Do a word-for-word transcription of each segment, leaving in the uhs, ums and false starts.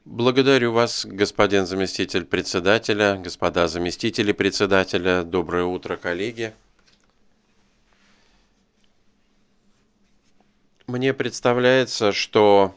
Благодарю вас, господин заместитель председателя, господа заместители председателя. Доброе утро, коллеги. Мне представляется, что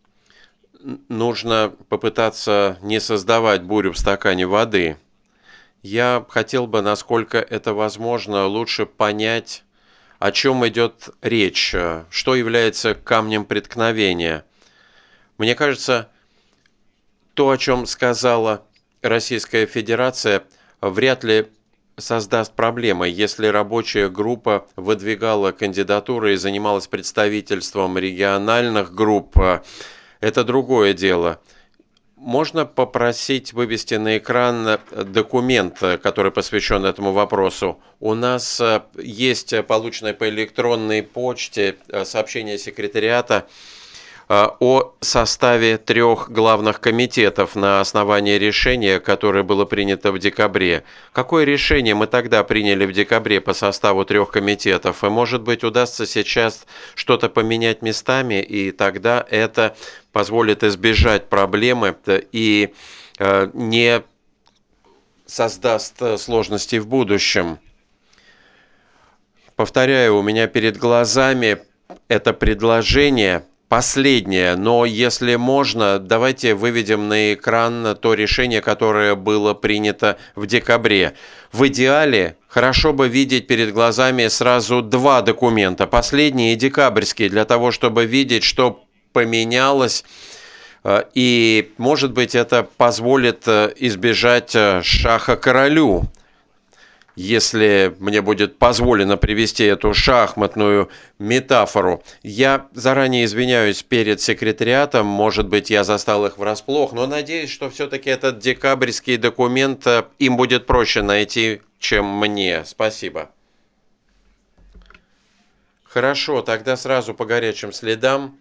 н- нужно попытаться не создавать бурю в стакане воды. Я хотел бы, насколько это возможно, лучше понять, о чем идет речь, э, что является камнем преткновения. Мне кажется, то, о чем сказала Российская Федерация, вряд ли создаст проблемы, если рабочая группа выдвигала кандидатуры и занималась представительством региональных групп. э, Это другое дело. Можно попросить вывести на экран э, документ, э, который посвящен этому вопросу. У нас э, есть э, полученное по электронной почте э, сообщение секретариата э, о составе трех главных комитетов на основании решения, которое было принято в декабре. Какое решение мы тогда приняли в декабре по составу трех комитетов? И, может быть, удастся сейчас что-то поменять местами, и тогда это позволит избежать проблемы э, и э, не создаст э, сложностей в будущем. Повторяю, у меня перед глазами это предложение последнее, но если можно, давайте выведем на экран то решение, которое было принято в декабре. В идеале хорошо бы видеть перед глазами сразу два документа, последний и декабрьский, для того, чтобы видеть, что поменялось, э, и, может быть, это позволит э, избежать э, шаха королю, если мне будет позволено привести эту шахматную метафору. Я заранее извиняюсь перед секретариатом, может быть, я застал их врасплох, но надеюсь, что все-таки этот декабрьский документ э, им будет проще найти, чем мне. Спасибо. Хорошо, тогда сразу по горячим следам.